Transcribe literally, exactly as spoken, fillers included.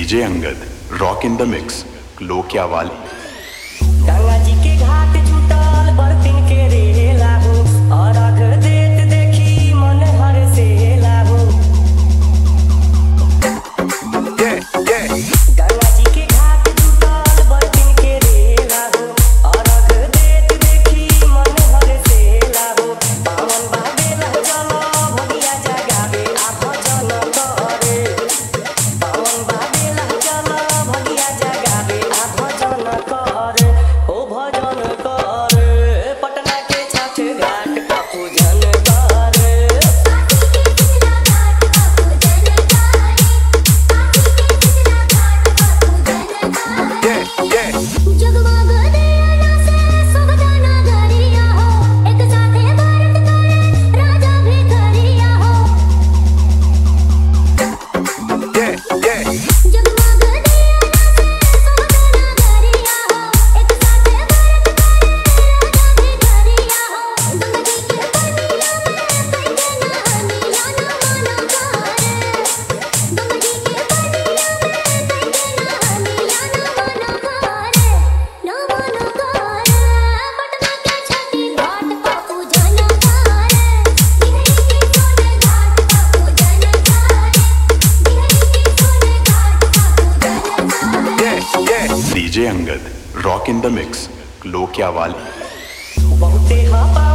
DJ Angad rock in the mix लोकिया वाली। गंगा जी के घाट जुटल बर्तन के रेला हो और अर्घ देत देखी मन हर सेला हो। गंगा जी के घाट जुटल बर्तन के रेला हो और अर्घ देत देखी मन हर सेला हो। पावन बाबेला चलो भगिया जगावे आ भजन करे। पावन बाबेला चलो भगिया जगावे आ भजन करे। ओ भजन करे पटना के छठ घाट का पूजन करे। जगमग दिया से सुबह नगरिया हो एक साथे भारत करे राजा भी करिया हो। जगमग दिया से सुबह नगरिया हो एक साथे भारत करे राजा भी करिया हो। गंगा जी के पनिया में कैके नहानिया ना मना करे। गंगा जी के पनिया में कैके नहानिया ना मना करे। पटना के छठी घाट का पूजन करे। बिहरी के सोने घाट का पूजन करे। बिहरी के सोने घाट का पूजन करे। DJ Angad rock in the mix लोकिया वाली। बहुते हवा